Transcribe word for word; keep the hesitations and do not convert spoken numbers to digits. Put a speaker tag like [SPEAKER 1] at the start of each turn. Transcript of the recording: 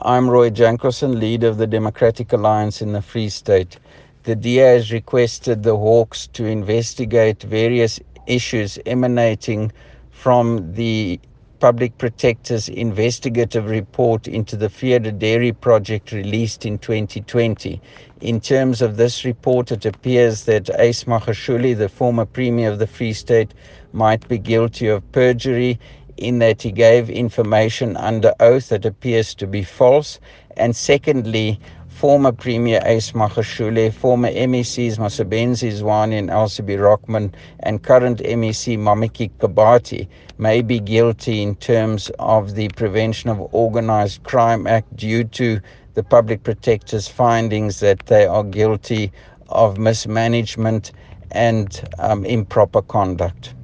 [SPEAKER 1] I'm Roy Jankelson, leader of the Democratic Alliance in the Free State. The D A has requested the Hawks to investigate various issues emanating from the Public Protector's investigative report into the Feeder Dairy project released in twenty twenty. In terms of this report, it appears that Ace Magashule, the former Premier of the Free State, might be guilty of perjury in that he gave information under oath that appears to be false. And secondly, former Premier Ace Magashule, former M E Cs Masebenzi Zwane and Elsie Rockman, and current M E C Mamiki Kabati may be guilty in terms of the Prevention of Organized Crime Act due to the Public Protector's findings that they are guilty of mismanagement and um, improper conduct.